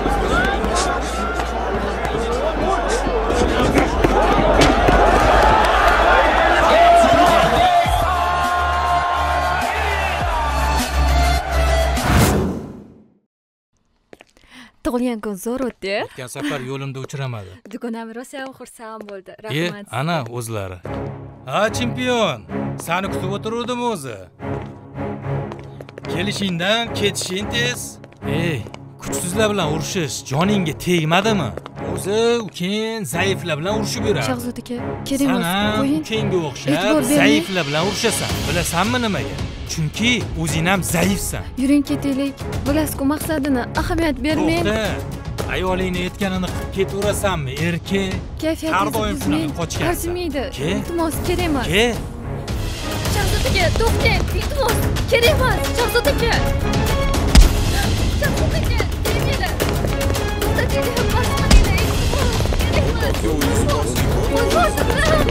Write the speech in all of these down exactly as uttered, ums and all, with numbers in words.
Tug'ilgan kun zo'r o'tdi. O'tgan safar yo'limda uchramadi. Dugonam rosa xursand bo'ldi. E, Rahmat. ana o'zlari. Ha, chempion. Seni kutib o'tirdim o'zi. Kelishingdan ketishing tez. Ey, kuchsizlar bilan urushish joningga tegmadimi? O'zi ukang zaiflar bilan urushib yuradi. Shahzod aka, kerak emas. Qo'ying. Ukangga o'xshab zaiflar bilan urushasan. Bilasanmi nimaga? Chunki o'zing ham zaifsan. Yuring ketaylik. Bilasiz-ku maqsadini ahamiyat bermang. To'xta. Ayolingni aytganini qilib ketaverasanmi, erkak? Kayfiyatingiz buzmang. qochgansan. Arzimaydi. Ke? Iltimos, kerak emas. Ke? Shahzod aka, to'xtang. Iltimos, kerak emas. Shahzod aka. Shahzod aka, kelinglar. To'xtatinglar, basmanglar. Iltimos, kerak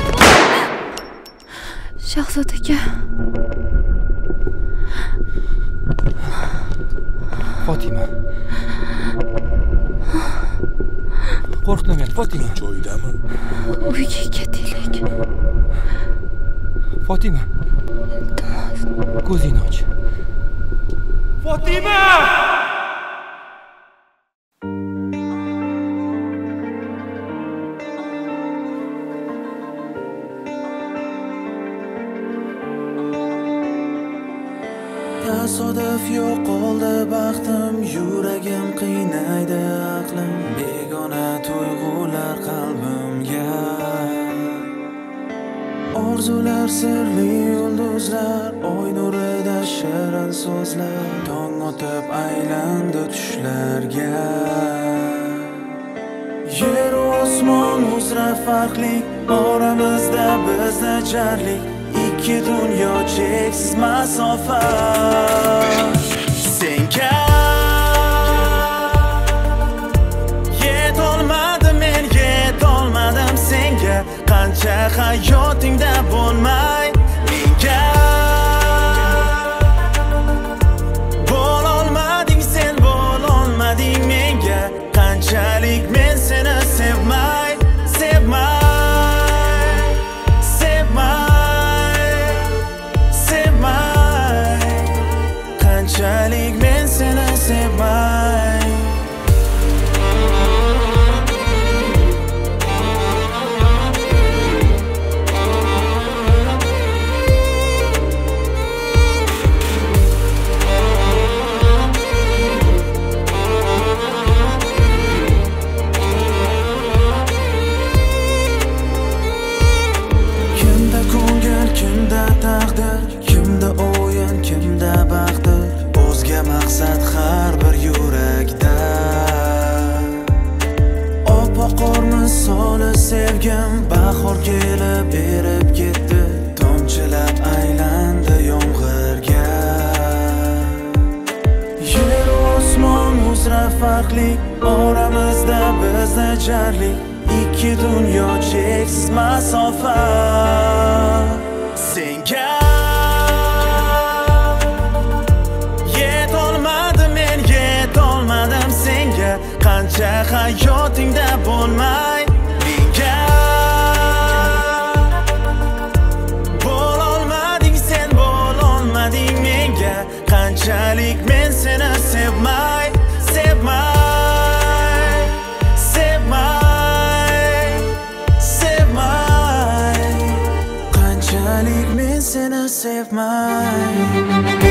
emas. Shahzod aka. Fatima. Qo'rqdim men, Fatima. Joydami? Uyga ketaylik. Fatima. Iltimos. Ko'zingni och. Fatima! Tasodif yo'qoldi baxtim, yuragim qiynaydi aqlim, begona tuyg'ular qalbimga. Orzular sirli yulduzlar, oy nurida shirin so'zlar, tong o'tib aylandi tushlarga. Yer u osmon uzra farqli, oramizda bizda jarlik. İki dunyo cheksiz masofa. Senga yetolmadim men, yetolmadim senga. Qancha hayotingda bo'lmay menga bo'lolmading sen, bo'lolmading menga. Qanchalik men seni sevmay, sevmay Qanchalik men seni sevmay. Kimda ko'ngil, kimda taqdir, kimda o'yin, kimda baxtdir. O'zga maqsad har bir yurakda. Oppoq qor misoli sevgim bahor kelib berib ketdi, tomchilab aylandi yomg'irga. Yer u osmon uzra farqli, oramizda bizda jarlik. Ikki dunyo cheksiz masofa. Senga qancha hayotingda bo'lmay menga bo'lolmading sen, bo'lolmading menga. Qanchalik men seni sevmay, sevmay, sevmay, sevmay. Qanchalik men seni sevmay.